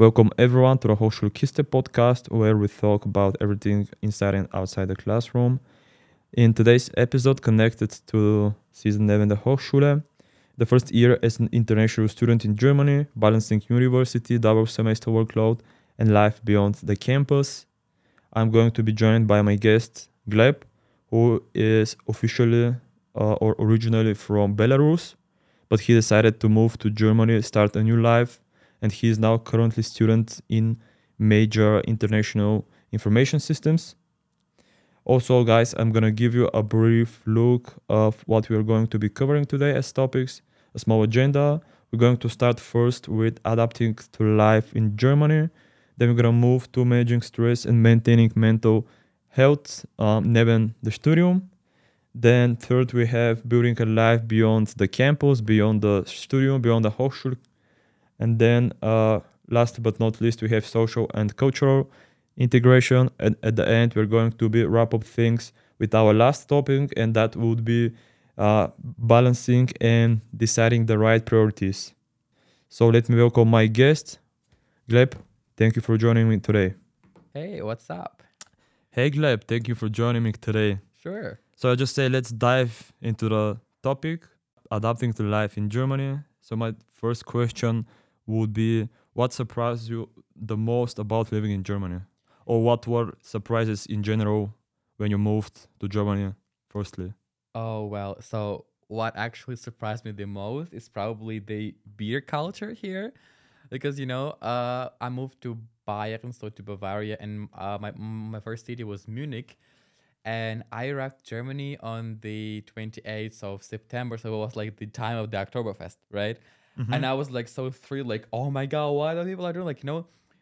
Welcome everyone to the Hochschulkiste podcast, where we talk about everything inside and outside the classroom. In today's episode, connected to season 11 the Hochschule, the first year as an international student in Germany, balancing university, double semester workload, and life beyond the campus. I'm going to be joined by my guest Gleb, who is officially or originally from Belarus, but he decided to move to Germany, start a new life, and he is now currently student in major international information systems. Also, guys, I'm gonna give you a brief look of what we are going to be covering today as topics, a small agenda. We're going to start first with adapting to life in Germany. Then we're gonna move to managing stress and maintaining mental health neben the studium. Then third, we have building a life beyond the campus, beyond the studium, beyond the Hochschule. And then last but not least, we have social and cultural integration. And at the end, we're going to be wrap up things with our last topic, and that would be balancing and deciding the right priorities. So let me welcome my guest, Gleb. Thank you for joining me today. Hey, what's up? Hey Gleb, thank you for joining me today. Sure. So I just say let's dive into the topic, adapting to life in Germany. So my first question would be, what surprised you the most about living in Germany? Or what were surprises in general when you moved to Germany, firstly? Oh, well, so what actually surprised me the most is probably the beer culture here. Because, I moved to Bayern, so to Bavaria, and my first city was Munich. And I arrived Germany on the 28th of September, so it was like the time of the Oktoberfest, right? Mm-hmm. And I was like so thrilled, like, oh my God, what are people are doing? Like,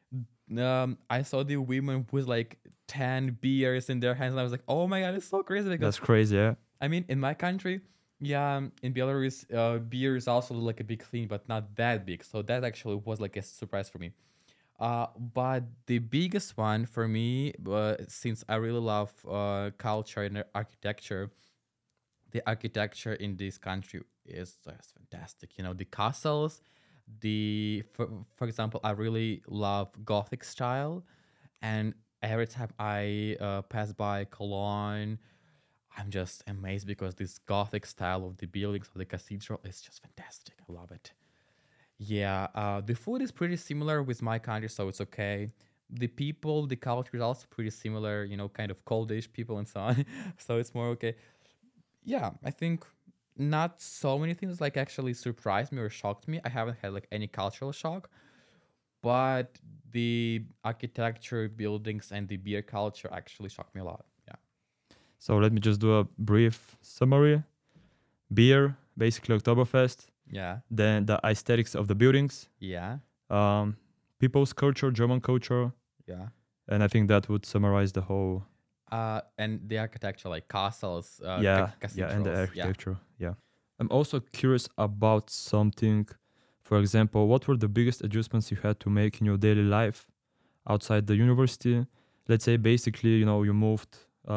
I saw the women with like 10 beers in their hands, and I was like, oh my God, it's so crazy because That's crazy, yeah? I mean, in my country, yeah, in Belarus, beer is also like a big thing, but not that big. So that actually was like a surprise for me. But the biggest one for me, since I really love culture and architecture, the architecture in this country is just fantastic. You know, the castles, for example, I really love Gothic style, and every time I pass by Cologne, I'm just amazed because this Gothic style of the buildings of the cathedral is just fantastic. I love it. Yeah, the food is pretty similar with my country, so it's okay. The people, the culture is also pretty similar, kind of coldish people and so on. So it's more okay. Yeah, I think not so many things like actually surprised me or shocked me. I haven't had like any cultural shock, but the architecture, buildings, and the beer culture actually shocked me a lot. Yeah. So let me just do a brief summary. Beer, basically Oktoberfest, Yeah. then the aesthetics of the buildings, Yeah. um, people's culture, German culture, Yeah. and I think that would summarize the whole. And the architecture, like castles, Yeah, and the cathedrals. Yeah. architecture. Yeah. I'm also curious about something. For example, what were the biggest adjustments you had to make in your daily life outside the university? Let's say basically, you moved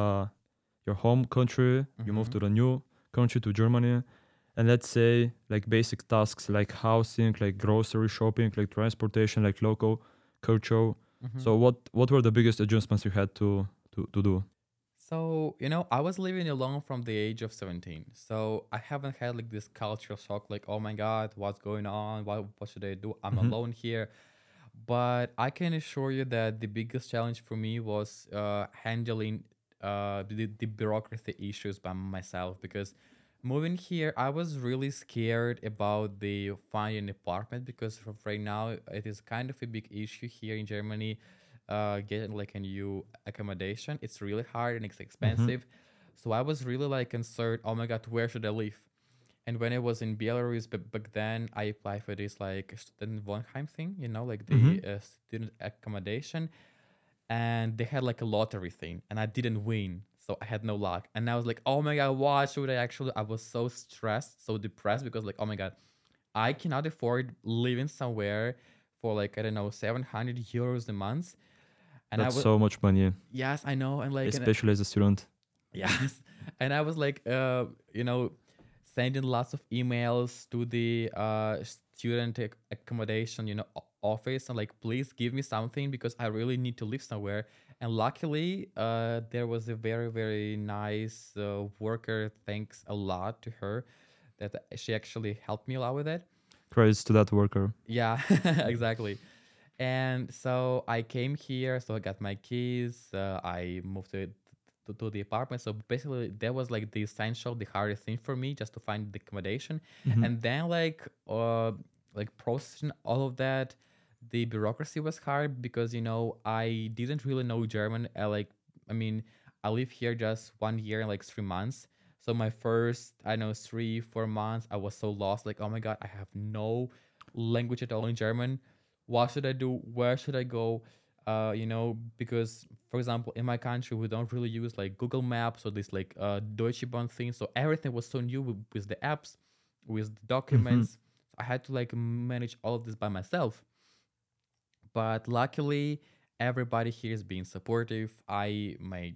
your home country, you moved Mm-hmm. to the new country to Germany, and let's say like basic tasks like housing, like grocery shopping, like transportation, like local culture. Mm-hmm. So what were the biggest adjustments you had to do? So, I was living alone from the age of 17. So I haven't had like this cultural shock, like, oh my God, what's going on? What should I do? I'm Mm-hmm. alone here. But I can assure you that the biggest challenge for me was handling the bureaucracy issues by myself because moving here, I was really scared about the finding an apartment because right now it is kind of a big issue here in Germany. Getting like a new accommodation, it's really hard and it's Mm-hmm. expensive. So I was really like concerned. Oh my God, where should I live? And when I was in Belarus, but back then I applied for this like student Wohnheim thing, like Mm-hmm. the student accommodation, and they had like a lottery thing, and I didn't win, so I had no luck. And I was like, oh my God, what should I actually? I was so stressed, so depressed because like, oh my God, I cannot afford living somewhere for like I don't know 700 euros a month, and I That's was so much money, yes, I know, and like and especially as a student. yes. And I was like, sending lots of emails to the student accommodation, office and like, please give me something because I really need to live somewhere. And luckily, there was a very, very nice worker. Thanks a lot to her that she actually helped me a lot with it. Credits to that worker. Yeah, exactly. And so I came here, so I got my keys. I moved to the apartment. So basically, that was like the essential, the hardest thing for me, just to find the accommodation. Mhm. And then like processing all of that, the bureaucracy was hard because I didn't really know German. I mean, I live here just 1 year and like 3 months. So my first, I know, 3 4 months, I was so lost. Like, oh my god, I have no language at all in German. What should I do? Where should I go? Because for example, in my country, we don't really use like Google Maps or this like Deutsche Bahn thing. So everything was so new with the apps, with the Mhm. documents. I had to like manage all of this by myself. But luckily, everybody here is being supportive. I made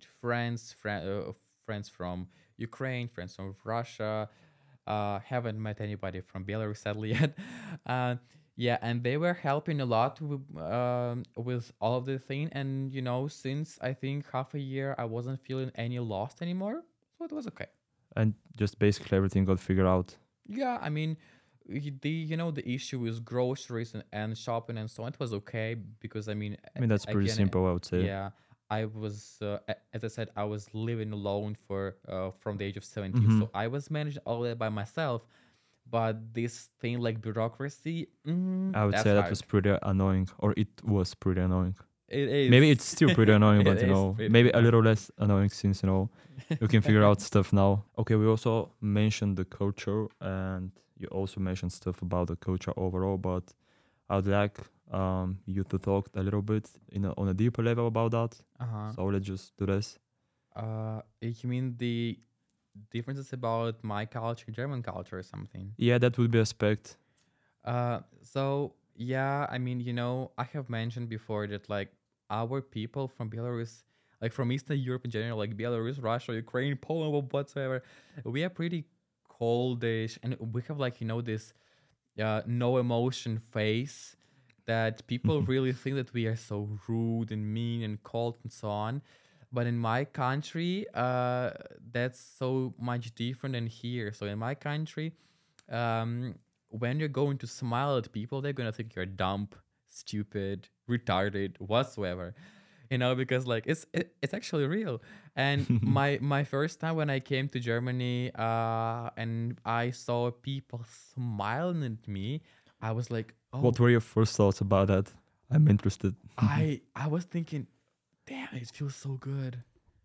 friends from Ukraine, friends from Russia. Haven't met anybody from Belarus sadly yet. uh, yeah, and they were helping a lot with all of the thing. And since I think half a year, I wasn't feeling any lost anymore, so it was okay. And just basically everything got figured out. Yeah, I mean, the issue with groceries and shopping and so on. It was okay because I mean, I mean, that's pretty again, simple, I would say. yeah, I was as I said, I was living alone for from the age of 17, Hmm. so I was managing all that by myself. But this thing like bureaucracy, I would that's say that hard. was pretty annoying, or it was pretty annoying. It Maybe is. it's still pretty annoying, It but is pretty maybe a annoying. little less annoying since you can figure out stuff now. Okay, we also mentioned the culture, and you also mentioned stuff about the culture overall. But I'd like you to talk a little bit on a deeper level about that. Uh-huh. So let's just do this. You mean the differences about my culture, German culture, or something? Yeah, that would be aspect. So yeah, I mean, I have mentioned before that like our people from Belarus, like from Eastern Europe in general, like Belarus, Russia, Ukraine, Poland, whatsoever, we are pretty coldish, and we have like this no emotion face that people really think that we are so rude and mean and cold and so on. But in my country, that's so much different than here. So in my country, um, when you're going to smile at people, they're gonna think you're dumb, stupid, retarded, whatsoever. Because like it's actually real. And my first time when I came to Germany, and I saw people smiling at me, I was like, What oh, were your first thoughts about that? I'm interested. I was thinking, damn, it feels so good.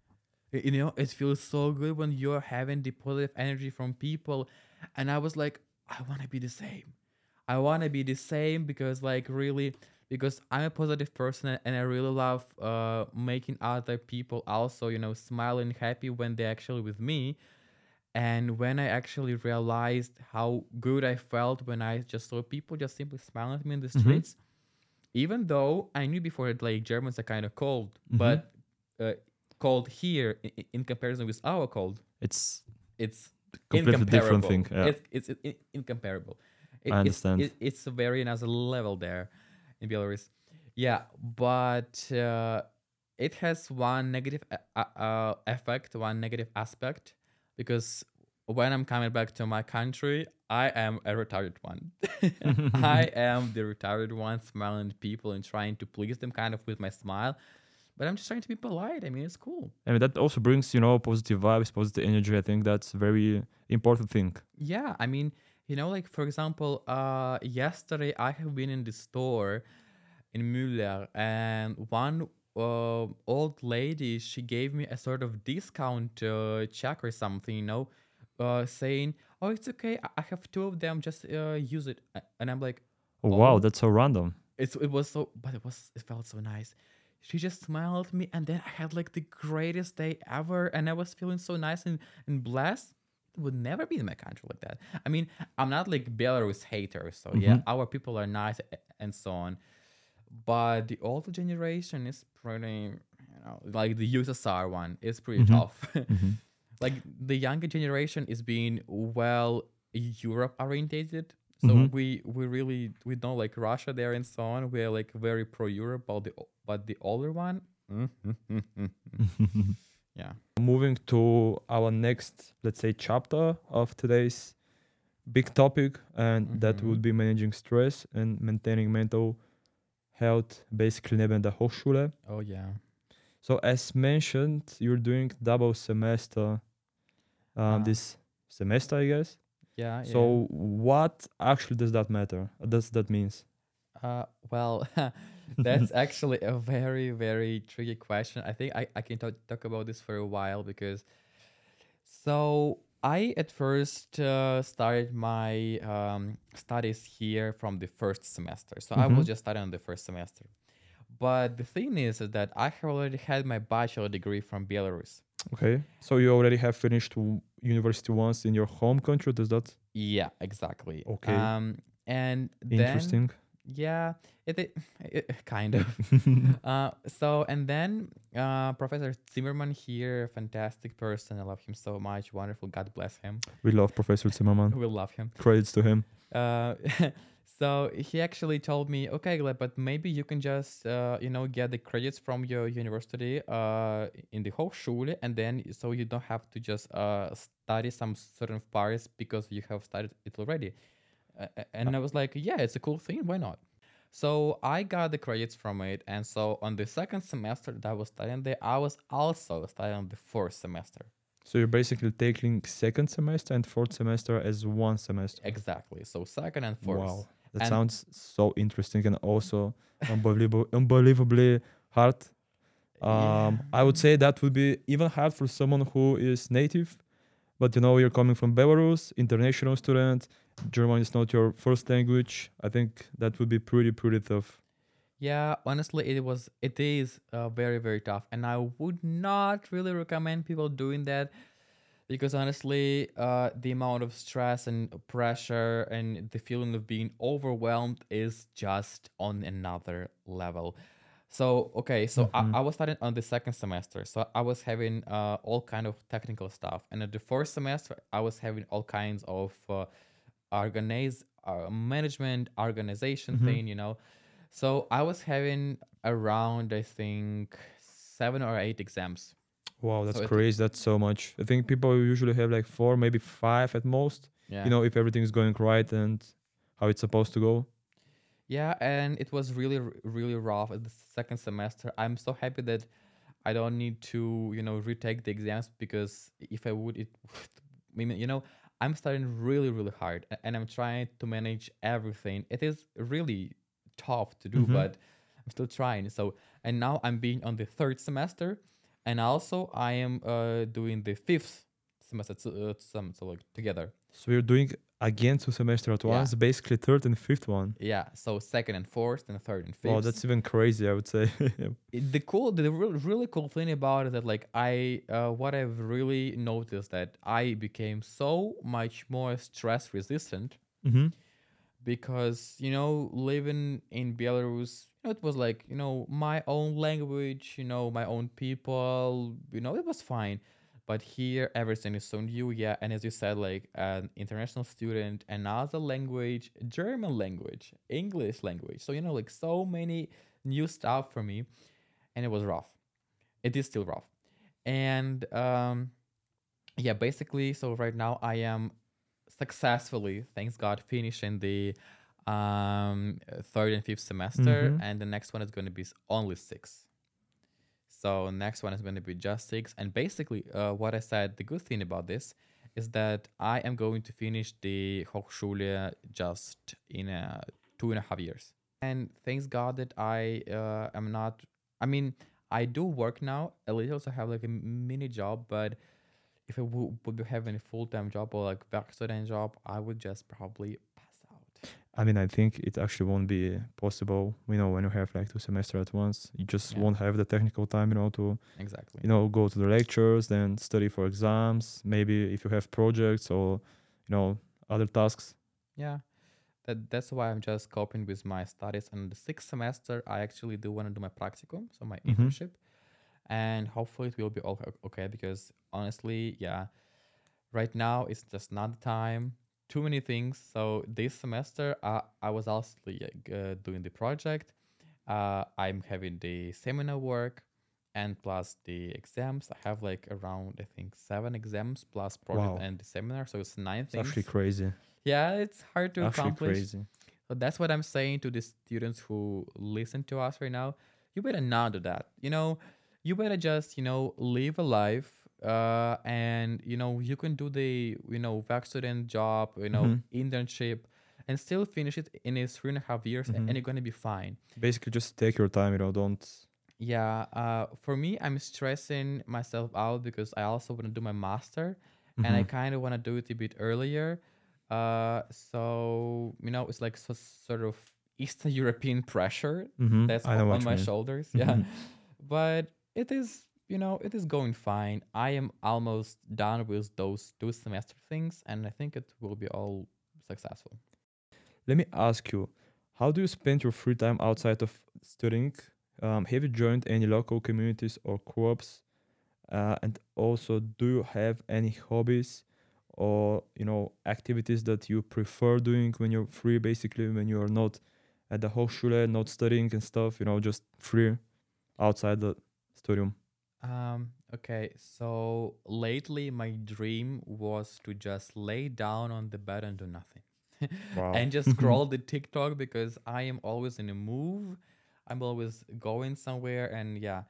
It feels so good when you're having the positive energy from people. And I was like, I want to be the same. I want to be the same because like really, because I'm a positive person and I really love making other people also smile and happy when they're actually with me. And when I actually realized how good I felt when I just saw people just simply smiling at me in the Hmm. streets, even though I knew before that like Germans are kind of cold, Hmm. but uh, cold here in comparison with our cold, It's it's completely different thing. incomparable. Yeah, It's incomparable. I understand. It's a very another level there in Belarus. Yeah, but it has one negative effect, one negative aspect, because when I'm coming back to my country, I am a retarded one. I am the retarded one, smiling at people and trying to please them, kind of with my smile. But I'm just trying to be polite. I mean, it's cool. I mean, that also brings, positive vibes, positive energy. I think that's a very important thing. Yeah, I mean, like for example, yesterday I have been in the store in Müller, and one old lady, she gave me a sort of discount check or something, saying, "Oh, it's okay. I have two of them. Just use it." And I'm like, Oh, wow, "Oh, that's so random. it was so, but it felt so nice." She just smiled at me, and then I had like the greatest day ever, and I was feeling so nice and blessed. It would never be in my country like that. I mean, I'm not like Belarus hater, so yeah, Hmm. our people are nice and so on. But the older generation is pretty, like the USSR one is pretty Hmm. tough. Hmm. Like the younger generation is being well Europe orientated. So Mm-hmm. we really we don't like Russia there and so on. We're like very pro Europe, but the older one, yeah. Moving to our next, let's say, chapter of today's big topic, and that Mm-hmm. would be managing stress and maintaining mental health, basically neben der Hochschule. Oh yeah. So, as mentioned, you're doing double semester Uh, this semester, I guess. yeah, yeah, yeah. So, what actually does that matter? Does that means? Well, that's actually a very, very tricky question. I think I can talk about this for a while because so I at first started my studies here from the first semester. So I Mm-hmm. was just studying on the first semester. But the thing is that I have already had my bachelor degree from Belarus. Okay. So you already have finished university once in your home country. Does that? Yeah, exactly. Okay. And then Interesting. yeah, it kind of. So and then Professor Zimmerman here, fantastic person. I love him so much. Wonderful. God bless him. We love Professor Zimmerman. We love him. Credits to him. Uh, so he actually told me, okay, Gleb, but maybe you can just, get the credits from your university in the Hochschule, and then so you don't have to just study some certain parts because you have studied it already. And I was like, yeah, it's a cool thing. Why not? So I got the credits from it, and so on the second semester that I was studying there, I was also studying the fourth semester. So you're basically taking second semester and fourth semester as one semester. Exactly. So second and fourth. Wow. That And sounds so interesting and also unbelievably hard. yeah. I would say that would be even hard for someone who is native, but you're coming from Belarus, international student. German is not your first language. I think that would be pretty tough. Yeah, honestly, it is very, very tough, and I would not really recommend people doing that because honestly, the amount of stress and pressure and the feeling of being overwhelmed is just on another level. So okay, so Hmm. I was studying on the second semester, so I was having all kind of technical stuff, and at the first semester, I was having all kinds of management organization Hmm. thing. So I was having around, I think, 7 or 8 exams. Wow, So that's it, crazy. That's so much. I think people usually have like four, maybe five at most. yeah, If everything's going right and how it's supposed to go. yeah, and it was really, really rough at the second semester. I'm so happy that I don't need to, retake the exams because if I would, it, I'm studying really, really hard and I'm trying to manage everything. It is really tough to do, Hmm. but I'm still trying. So, and now I'm being on the third semester, and also I am doing the fifth semester, so like together. So you're doing again two semesters at Yeah, once, basically third and fifth one. yeah. So second and fourth, and third and Wow, fifth. that's even crazy, I would say. The really cool thing about it that like what I've really noticed that I became so much more stress resistant Hmm. because living in Belarus, it was like my own language, my own people, it was fine. But here everything is so new, yeah. And as you said, like an international student, another language, German language, English language, so like so many new stuff for me, and it was rough. It is still rough. And yeah, basically, so right now I am successfully, thanks God, finishing the third and fifth semester, Hmm. and the next one is going to be only six. So next one is going to be just six. And basically, what I said, the good thing about this is that I am going to finish the Hochschule just in 2.5 years. And thanks God that I am not. I mean, I do work now a little, so I have like a mini job. But if I would be having a full time job or like werkstudent job, I would just probably pass out. I mean, I think it actually won't be possible, when you have like two semesters at once. You just Yeah, won't have the technical time, to, exactly. go to the lectures, then study for exams, maybe if you have projects or, other tasks. Yeah, that's why I'm just coping with my studies. And the sixth semester, I actually do want to do my practicum, so my Hmm. internship, and hopefully it will be all okay. Because honestly, yeah, right now it's just not the time too many things. So this semester, I was also like, doing the project. I'm having the seminar work, and plus the exams. I have like around, I think, 7 exams plus project Wow, and the seminar. So it's 9 it's actually things. crazy. Yeah, it's hard to Actually accomplish. crazy. So that's what I'm saying to the students who listen to us right now. You better not do that. You better just, live a life. And you can do the back student job, Mm-hmm. internship, and still finish it in a 3.5 years, Mm-hmm. and you're gonna be fine. Basically, just take your time. Don't. Yeah, for me, I'm stressing myself out because I also want to do my master, and I Mm-hmm. kind of want to do it a bit earlier. So it's like sort of Eastern European pressure Mm-hmm. that's I know on what you my mean. shoulders. Yeah, Mm-hmm. but it is going fine. I am almost done with those 2 semester things, and I think it will be all successful. Let me ask you, how do you spend your free time outside of studying? Have you joined any local communities or co-ops? And also, do you have any hobbies or activities that you prefer doing when you're free? Basically, when you are not at the Hochschule, not studying and stuff. Just free outside the studium. Okay, so lately my dream was to just lay down on the bed and do nothing. Wow. And just scroll the TikTok because I am always in a move. I'm always going somewhere, and yeah.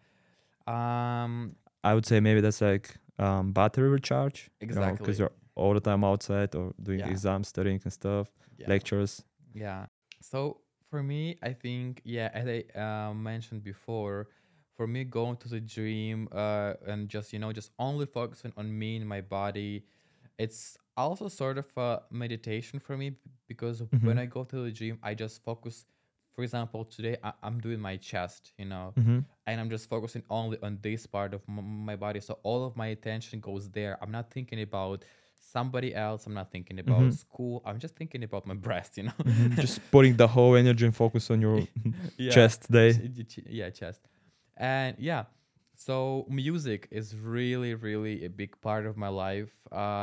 Um I would say maybe that's like battery recharge. Because exactly. you're all the time outside or doing Yeah. exams, studying and stuff, Yeah. lectures. Yeah. So for me, I think, yeah, as I mentioned before, for me going to the gym and just just only focusing on me and my body, it's also sort of a meditation for me because Mm-hmm. when I go to the gym, I just focus. For example, today I'm doing my chest, Mm-hmm. and I'm just focusing only on this part of my body. So all of my attention goes there. I'm not thinking about somebody else. I'm not thinking Mm-hmm. about school. I'm just thinking about my breast. Mm-hmm. Just putting the whole energy and focus on your Yeah, chest day. yeah, chest, and yeah. So music is really, really a big part of my life.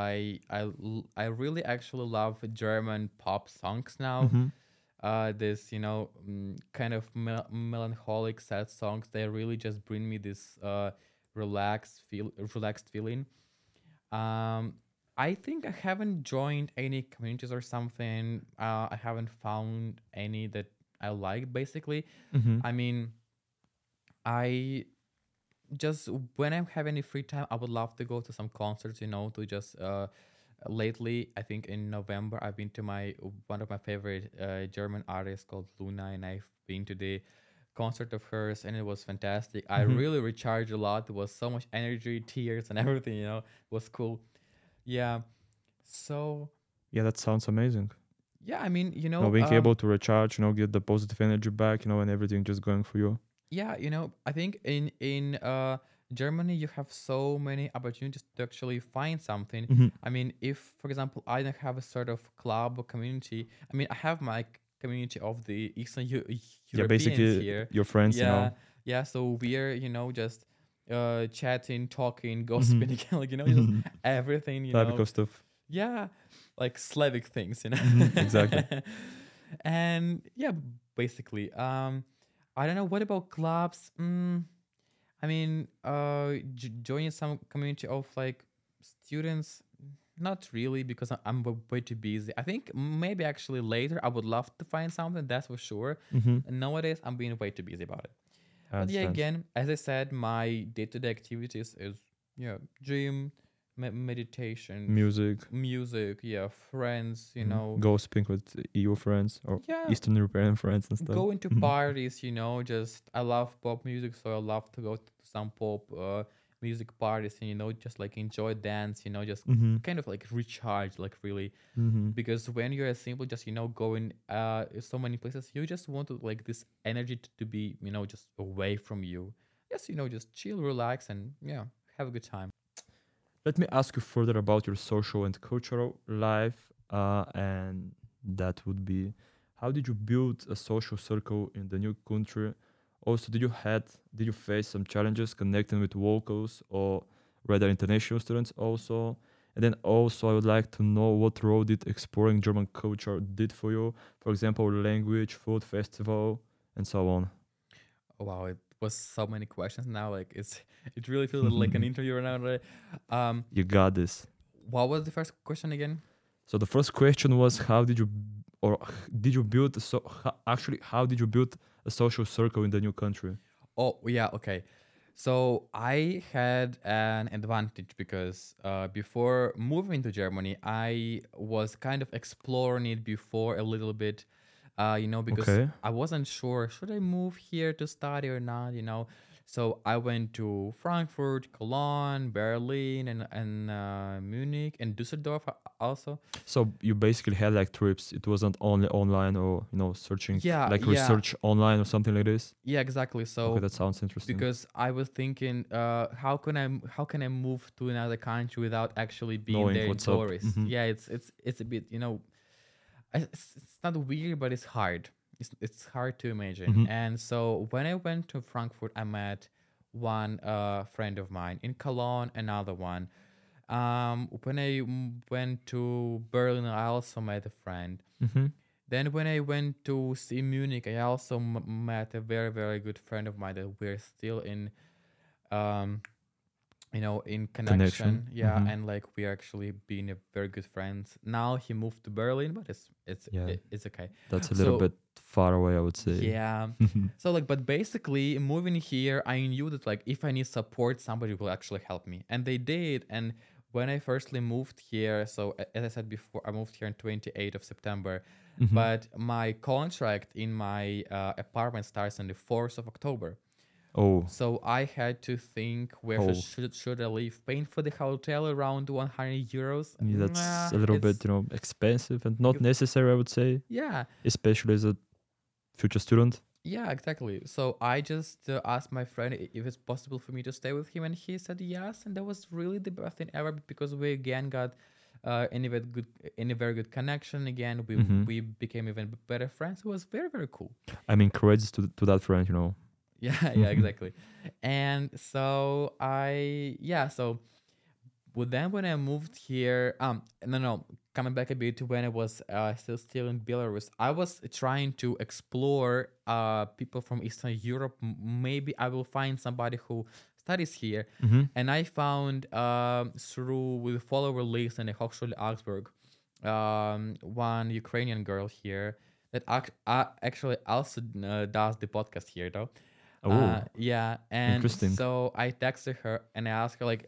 I really actually love German pop songs now. Mm-hmm. This kind of melancholic sad songs. They really just bring me this relaxed feeling. um, I think I haven't joined any communities or something. I haven't found any that I like. Basically, Mm-hmm. I mean, I just when I have any free time, I would love to go to some concerts. To just lately, I think in November, I've been to my one of my favorite German artists called Luna, and I've been to the concert of hers, and it was fantastic. I Mm-hmm. really recharged a lot. There was so much energy, tears, and everything. It was cool. Yeah. So Yeah, that sounds amazing. yeah, I mean, Being able to recharge, get the positive energy back, and everything just going for you. yeah, I think in Germany you have so many opportunities to actually find something. Mm-hmm. I mean, if for example I don't have a sort of club or community, I mean, I have my community of the Eastern Yeah, Europeans basically here. your friends. Yeah, yeah. So we're just chatting, talking, Mm-hmm. gossiping, like just everything. Typical stuff. Yeah, like Slavic things. Mm-hmm. Exactly. And yeah, basically. I don't know. What about clubs? I mean, joining some community of like students, not really, because I'm way too busy. I think maybe actually later I would love to find something. That's for sure. Mm-hmm. Nowadays, I'm being way too busy about it. I But yeah, understand. again, as I said, my day-to-day activities is gym, meditations, Music. music, yeah, friends, Gossiping with EU friends or yeah, Eastern European friends and stuff. going to Mm-hmm. parties, just I love pop music, so I love to go to some pop music parties and just like enjoy dance, just Mm-hmm. kind of like recharge, like really, Mm-hmm. because when you're a simple just going so many places, you just want to like this energy to be just away from you. Yes, just chill, relax, and yeah, have a good time. Let me ask you further about your social and cultural life, and that would be, how did you build a social circle in the new country? Also, did you face some challenges connecting with locals or rather international students also? And then also I would like to know what role did exploring German culture did for you. For example, language, food, festival, and so on. Wow, it was so many questions now. Like it really feels like an interview right now. Right? Um, You got this. what was the first question again? So the first question was how did you or did you build actually how did you build a social circle in the new country? Oh, yeah, okay. So I had an advantage because before moving to Germany, I was kind of exploring it before a little bit, because Okay. I wasn't sure should I move here to study or not. So I went to Frankfurt, Cologne, Berlin, and Munich and Düsseldorf also. So you basically had like trips. It wasn't only online or searching Yeah, like yeah, research online or something like this. yeah, exactly. Okay, So that sounds interesting. because I was thinking, how can I move to another country without actually being Knowing there in what's up. tourist? Yeah, it's a bit, it's not weird, but it's hard. It's hard to imagine. Hmm. And so when I went to Frankfurt, I met one friend of mine in Cologne, another one. When I went to Berlin, I also met a friend. Hmm. Then when I went to see Munich, I also met a very, very good friend of mine that we're still um, in Connection. connection. Yeah, Hmm. and like we actually being a very good friends. Now he moved to Berlin, but Yeah, it's okay. that's a little So bit far away, I would say. yeah. So like, but basically moving here, I knew that like if I need support, somebody will actually help me, and they did. And when I firstly moved here, so as I said before, I moved here on 28th of September, Hmm. but my contract in my apartment starts on the 4th of October. Oh, So I had to think where oh, should I live? Paying for the hotel around 100 euros. yeah, that's Nah, a little bit it's expensive and not necessary, I would say, yeah. especially as a future student. Yeah, exactly. So I just asked my friend if it's possible for me to stay with him, and he said yes. And that was really the best thing ever because we again got any very good connection. Again, we Hmm. we became even better friends. It was very very cool. I mean, credits to that friend. Yeah, yeah, exactly. And so But then when I moved here, no, coming back a bit to when I was still in Belarus, I was trying to explore people from Eastern Europe. Maybe I will find somebody who studies here, Hmm. and I found through with follower list in the Hochschule Augsburg, one Ukrainian girl here that actually also does the podcast here though. Oh, Yeah, and interesting. so I texted her and I asked her like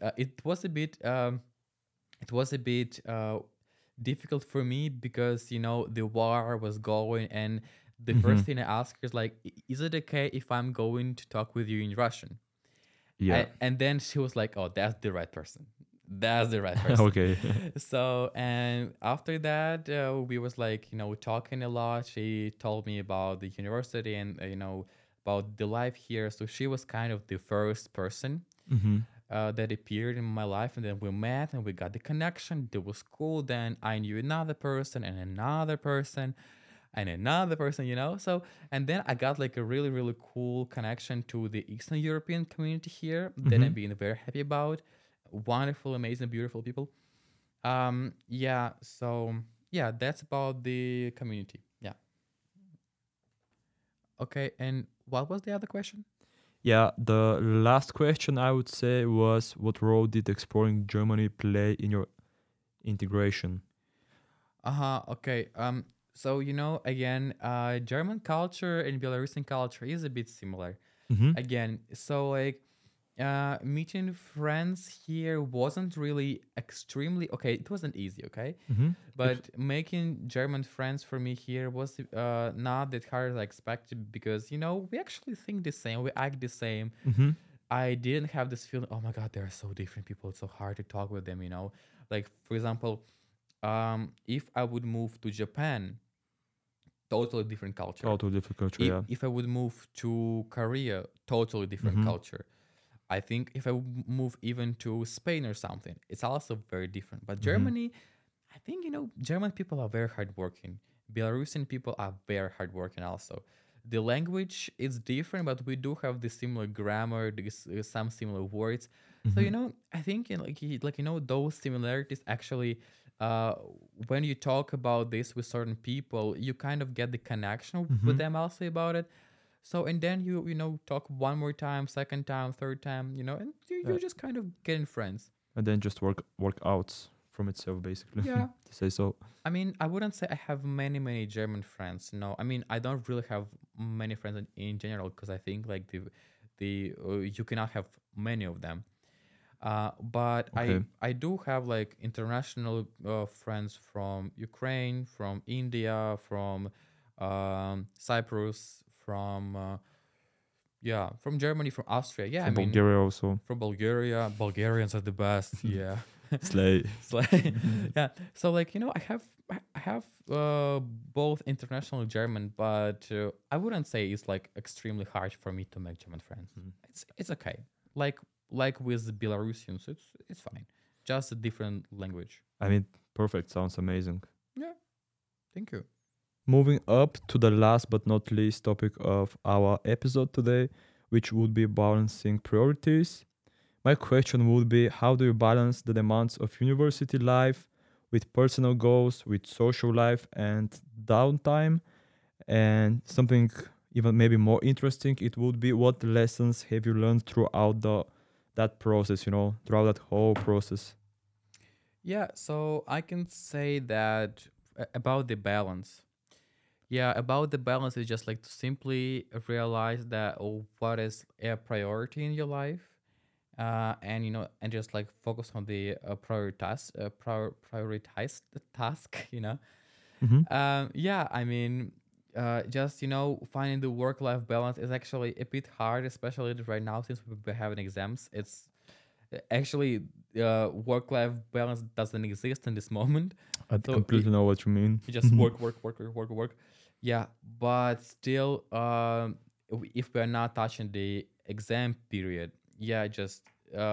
it was a bit difficult for me because the war was going, and the Hmm. first thing I asked her is like, Is it okay if I'm going to talk with you in Russian?" Yeah. And then she was like, "Oh, that's the right person. That's the right person." Okay. So and after that, we was like talking a lot. She told me about the university and about the life here. So she was kind of the first person Hmm. that appeared in my life, and then we met and we got the connection. It was cool. Then I knew another person and another person and another person. So and then I got like a really really cool connection to the Eastern European community here that I'm Hmm. being very happy about. Wonderful, amazing, beautiful people. Yeah. So yeah, that's about the community. Yeah. Okay. And what was the other question? Yeah, the last question I would say was what role did exploring Germany play in your integration? Uh-huh. Okay. So again, German culture and Belarusian culture is a bit similar. Hmm. Again, so like meeting friends here wasn't really extremely okay. It wasn't easy, okay? Hmm. But making German friends for me here was not that hard as I expected because we actually think the same, we act the same. Hmm. I didn't have this feeling, oh my god, they're so different people. It's so hard to talk with them. Like for example, if I would move to Japan, totally different culture. Totally different culture, If yeah. if I would move to Korea, totally different Hmm. culture. I think if I move even to Spain or something, it's also very different. But Hmm. Germany, I think German people are very hardworking. Belarusian people are very hardworking also. The language is different, but we do have the similar grammar, some similar words. So Mm-hmm. I think those similarities actually, uh, when you talk about this with certain people, you kind of get the connection with Mm-hmm. them also about it. So and then you talk one more time, second time, third time, and you just kind of getting friends. And then just work out from itself, basically, Yeah. to say so. I mean, I wouldn't say I have many German friends. No, I mean, I don't really have many friends in general because I think like the you cannot have many of them. But I Okay. I do have like international friends from Ukraine, from India, from Cyprus, from from Germany, from Austria. Yeah, I From mean, Bulgaria also. from Bulgaria. Bulgarians are the best. Yeah. Slay. It's like yeah. So like I have both international and German, but I wouldn't say it's like extremely hard for me to make German friends. Mhm. It's okay. Like with Belarusians, it's fine. Just a different language. I mean, perfect. Sounds amazing. Yeah. Thank you. Moving up to the last but not least topic of our episode today, which would be balancing priorities. My question would be, how do you balance the demands of university life with personal goals, with social life and downtime? And something even maybe more interesting, it would be, what lessons have you learned throughout that process, throughout that whole process? Yeah. So I can say that about the balance. Yeah, about the balance is just like to simply realize that what is a priority in your life, and and just like focus on the prioritized task. Mm-hmm. Yeah, I mean, just finding the work-life balance is actually a bit hard, especially right now since we're having exams. It's actually work-life balance doesn't exist in this moment, I so completely know what you mean. you just work. Yeah, but still, if we are not touching the exam period, yeah, just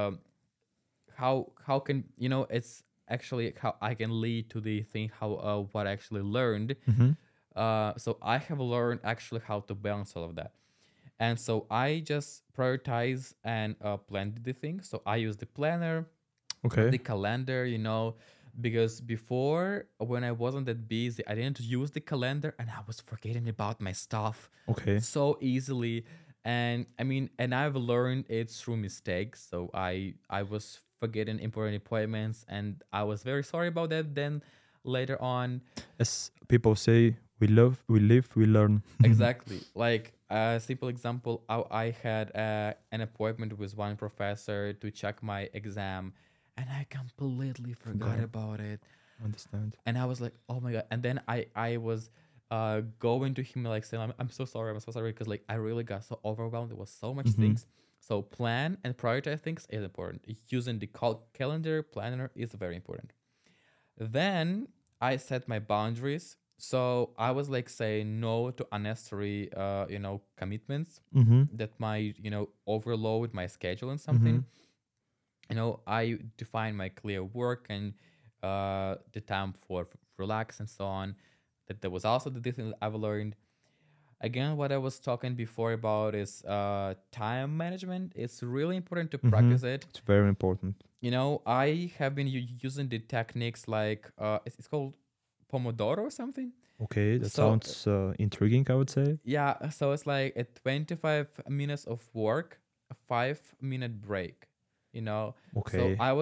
how can it's actually how I can lead to the thing how what I actually learned. Mm-hmm. So I have learned actually how to balance all of that, and so I just prioritize and plan the things. So I use the planner, Okay. the calendar, because before when I wasn't that busy, I didn't use the calendar and I was forgetting about my stuff Okay. so easily. And I mean, and I've learned it through mistakes. So I was forgetting important appointments and I was very sorry about that then later on. As people say, we love, we live, we learn. Exactly. Like a simple example, I had an appointment with one professor to check my exam, and I completely forgot Forgot. about it. Understand. And I was like, oh my god. And then I was going to him like saying, I'm so sorry, I'm so sorry, because like I really got so overwhelmed. There was so much Mm-hmm. things. So plan and prioritize things is important. Using the calendar planner is very important. Then I set my boundaries. So I was like saying no to unnecessary, commitments Mm-hmm. that might, overload my schedule and Mm-hmm. something. I define my clear work and the time for relax and so on. That was also the thing that I've learned. Again, what I was talking before about is time management. It's really important to Mm-hmm. practice it. It's very important. I have been using the techniques like it's called Pomodoro or something. Okay, that So sounds intriguing, I would say. yeah, so it's like a 25 minutes of work, a 5-minute break. So Okay.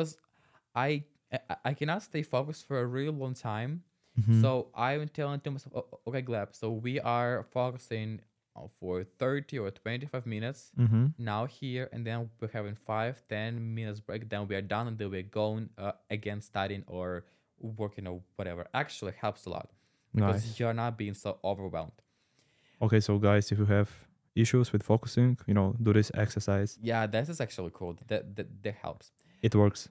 I cannot stay focused for a really long time. Mm-hmm. So I'm telling to myself, okay, Gleb, so we are focusing for 30 or 25 minutes Mm-hmm. now here, and then we're having 5-10 minutes break. Then we are done, and then we're going again studying or working or whatever. Actually helps a lot because Nice. you're not being so overwhelmed. Okay, so guys, if you have issues with focusing, do this exercise. Yeah, that is actually cool. That helps. It works.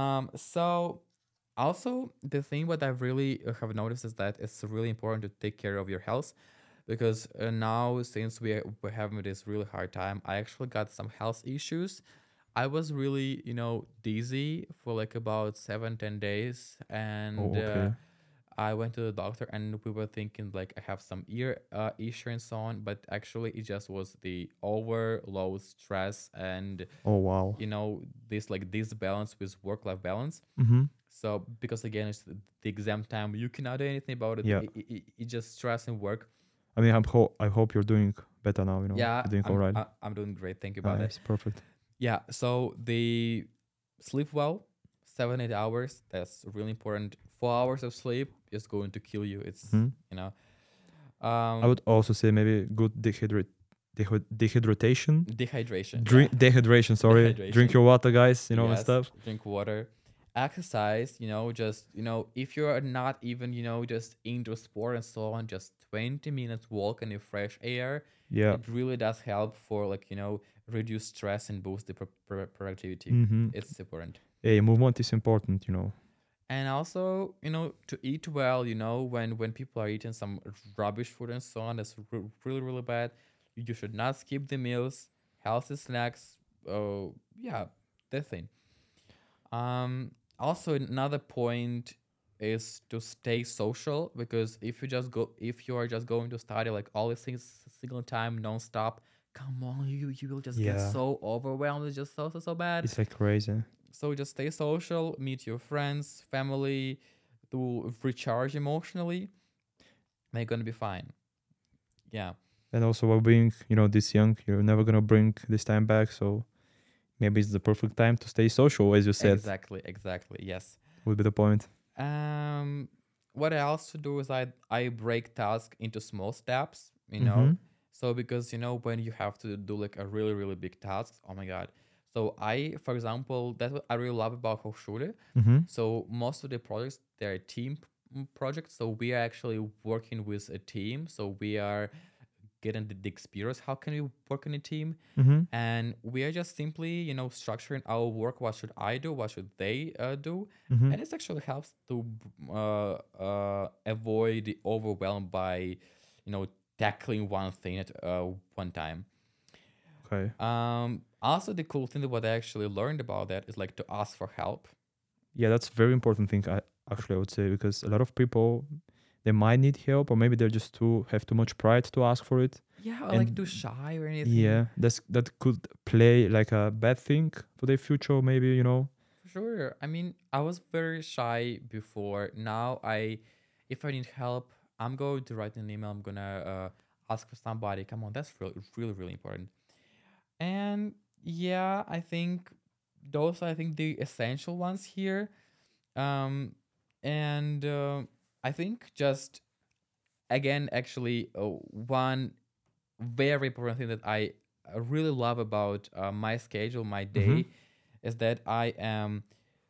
So also the thing what I really have noticed is that it's really important to take care of your health because now since we're having this really hard time, I actually got some health issues. I was really, dizzy for like about 7-10 days, and Oh, okay. I went to the doctor and we were thinking like I have some ear issue and so on, but actually it just was the overload stress and Oh wow. this like disbalance with work-life balance. Mm-hmm. So because again it's the exam time, you cannot do anything about it. Yeah. It's just stress and work. I mean, I hope you're doing better now. Yeah, You're doing all right. I'm doing great. Thank you about that. Nice, perfect. Yeah, so they sleep well, 7 8 hours. That's really important. 4 hours of sleep is going to kill you. It's Mhm. you know, I would also say maybe good dehydration. dehydration. Drink Yeah. dehydration. Sorry, drink Dehydration. your water, guys. And Yes, stuff. drink water, exercise. Just if you're not even just into sport and so on, just 20 minutes walk in the fresh air. Yeah. It really does help for reduce stress and boost the productivity. Mm-hmm. It's important. Hey, movement is important. And also, to eat well, when people are eating some rubbish food and so on, that's really, really bad. You should not skip the meals, healthy snacks. Oh, yeah, that thing. Also, another point is to stay social because if you are just going to study like all these things single time, nonstop, come on, you will just get Yeah. so overwhelmed. It's just so bad. It's like crazy. So just stay social, meet your friends, family, to recharge emotionally. They're gonna be fine. Yeah, And also, while being this young, you're never gonna bring this time back. So maybe it's the perfect time to stay social, as you said. exactly. Yes. Would be the point. Um, what I also do is I break tasks into small steps. Mm-hmm. So because when you have to do like a really really big task, oh my god. So for example, that's what I really love about Hochschule. Mm-hmm. So most of the projects they're team projects. So we are actually working with a team. So we are getting the experience. How can we work in a team? Mm-hmm. And we are just simply structuring our work. What should I do? What should they do? Mm-hmm. And it actually helps to avoid the overwhelm by tackling one thing at one time. Okay. Also the cool thing that what I actually learned about that is like to ask for help. Yeah, that's a very important thing. I would say, because a lot of people, they might need help, or maybe they're just have too much pride to ask for it. Yeah, or And like too shy or anything. Yeah, that could play like a bad thing for their future. Maybe. For sure. I mean, I was very shy before. Now if I need help, I'm going to write an email. I'm gonna ask for somebody. Come on, that's really, really, really important. And yeah, I think those are, I think, the essential ones here. Um, and I think just again, actually, one very important thing that I really love about my schedule, my Mm-hmm. day, is that I am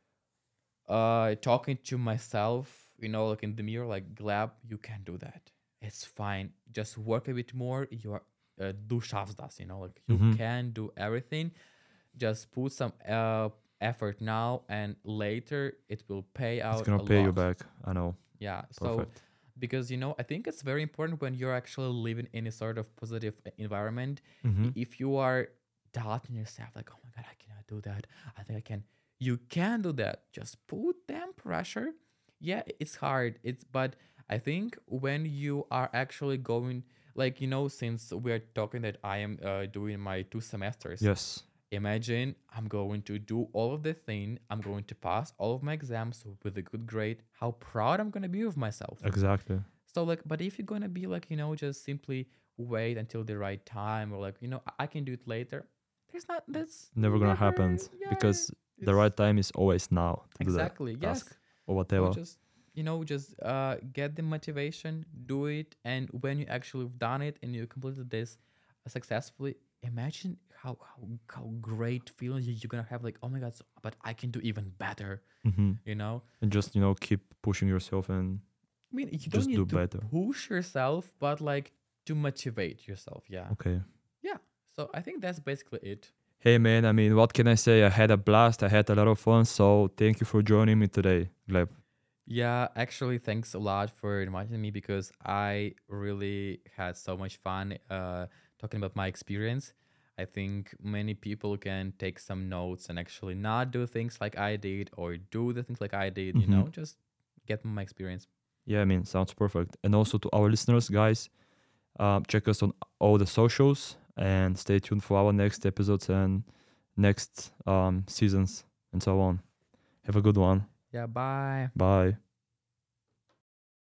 talking to myself, like in the mirror, like Gleb, you can do that. It's fine. Just work a bit more. You're du schaffst das, like you Mm-hmm. can do everything. Just put some effort now, and later it will pay out It's gonna a pay you lot. back. I know. Yeah. So Perfect. because I think it's very important when you're actually living in a sort of positive environment. Mm-hmm. If you are doubting yourself, like, oh my god, I cannot do that, I think I can. You can do that. Just put them pressure. Yeah, it's hard. But I think when you are actually going, like, since we're talking that I am doing my 2 semesters, Yes. imagine I'm going to do all of the thing. I'm going to pass all of my exams with a good grade. How proud I'm gonna be of myself. Exactly. So like, but if you're gonna be like, just simply wait until the right time, or like, I can do it later. That's Never gonna never. happen, Yeah, because the it's right time is always now to do that exactly task yes. or So whatever. just get the motivation, do it, and when you actually have done it and you completed this successfully, imagine how great feeling you're gonna have. Like, oh my god, but I can do even better. Mm-hmm. You know, And just keep pushing yourself and I mean, you don't just do need to better. push yourself, but like to motivate yourself. Yeah, Okay. yeah. So I think that's basically it. Hey man, I mean, what can I say? I had a blast. I had a lot of fun. So thank you for joining me today, Gleb. Yeah, actually, thanks a lot for inviting me because I really had so much fun talking about my experience. I think many people can take some notes and actually not do things like I did or do the things like I did, Mm-hmm. just get my experience. Yeah, I mean, sounds perfect. And also to our listeners, guys, check us on all the socials and stay tuned for our next episodes and next seasons and so on. Have a good one. Yeah, bye. Bye.